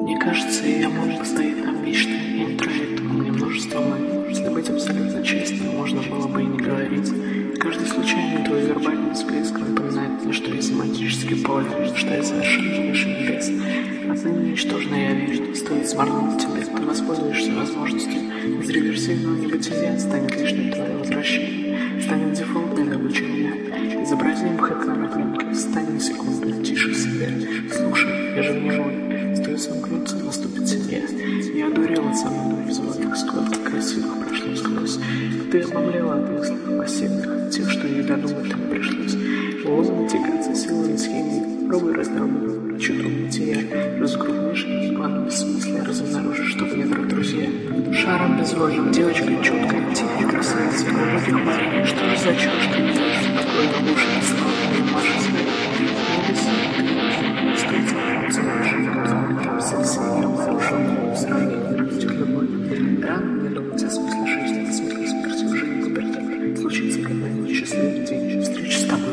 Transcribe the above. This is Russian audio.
Мне кажется, я мог бы стоять там вечно, и не тратить у меня множество лайков. Если быть абсолютно честным, можно было бы и не говорить. Каждый случайный твой вербальный всплеск напоминает мне, что я семантически поле, что я совершенно выше небес. Отныне ничтожно я верю, стоит сморгнуть тебе, ты воспользуешься возможностью. Из реверсивного небытия станет лишним твое возвращение, станет дефолтной добычей меня. Изобразим хэк на пленке, станет секунду тише в себе. Слушай, я же не живой, стоит сомкнуться, наступит семья. Я одурела со мной в золотых складках, красивых прошло сквозь. Ты обомлела от мыслей пассивных, тех, что и додумать не пришлось. Лозунг тягаться силой и схемой, пробуй раздробленную чуду бытия, разгрупнешь в главном смысле, разобнаружишь, что в недрах друзья. Шаром безвольным, девочкой чуткой, тихой красавицей, глубоких морей. Что же за чушь ты делаешь? Такой набушенный славный, Маша своей. Стоит замкнуться на жизнь, там сексе, я разрушенный в сравнении растет любовь. Рано мне думать о смысле жизни, о смысле смерти уже не пубертат. Случится когда-нибудь счастливый день, встреча с тобой.